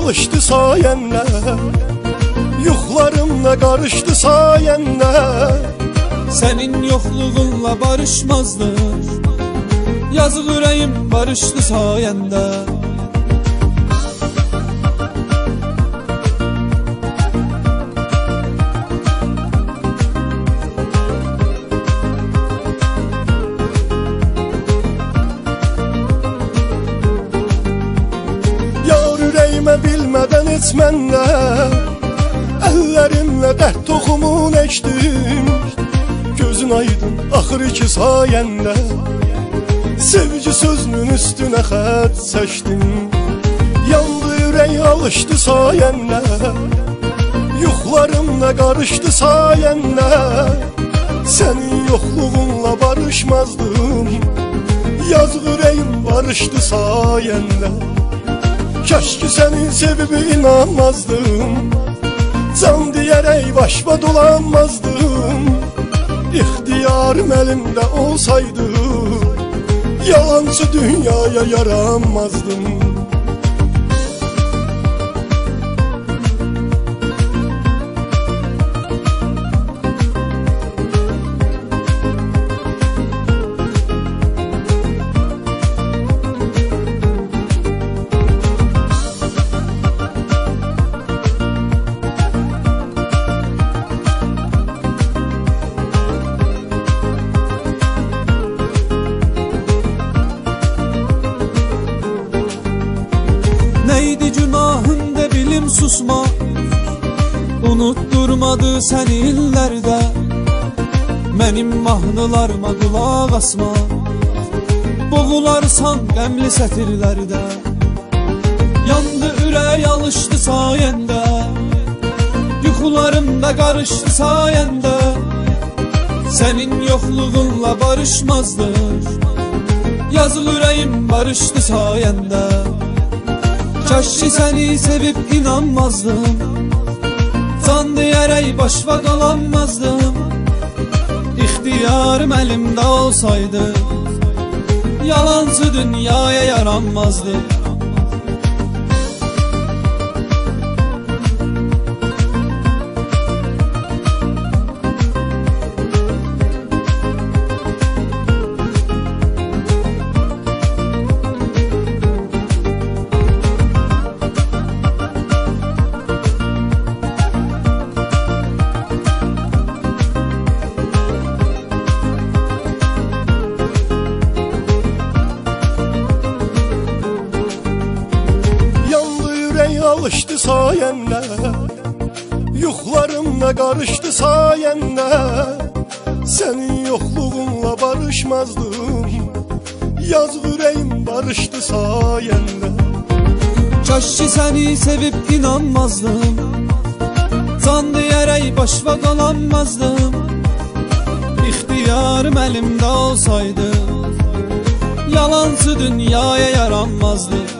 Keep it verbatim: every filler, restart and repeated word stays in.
alışdı sayende, yuxlarımla karıştı sayende. Senin yokluğunla barışmazdı, yazık yüreğim barıştı sayende. Yar yüreğime bilmeden etmenle, ellerimle dert tohumun ektim. Gözün aydın axır ki sayende, sevgi sözünün üstüne xət seçtim. Yandı yürək alışdı sayende, yuxlarımla karıştı sayende. Senin yokluğunla barışmazdım, yazıq yüreğim barıştı sayende. Keşke seni sevip inanmazdım, can diyerek başıma dolanmazdım. İhtiyarım elimde olsaydı, yalancı dünyaya yaranmazdım. Neydi günahın de bilim susma, unutturmadı seni illerde. Benim mahnılarıma kulak asma, boğularsan qəmli sətirlərdə. Yandı ürək alışdı sayende, yuxularımda karıştı sayende. Senin yokluğunla barışmazdı, yazık yüreğim barıştı sayende. Keşke seni sevip inanmazdım, can diyerek başva dolanmazdım. İhtiyarım elimde olsaydı, yalancı dünyaya yaranmazdı. Alıştı sayende, yuxlarımla karıştı sayende. Senin yokluğunla barışmazdım, yazıq yüreğim barıştı sayende. Keşke seni sevip inanmazdım, can diyerek başva dolanmazdım. İhtiyarım elimde olsaydı, yalancı dünyaya yaranmazdı.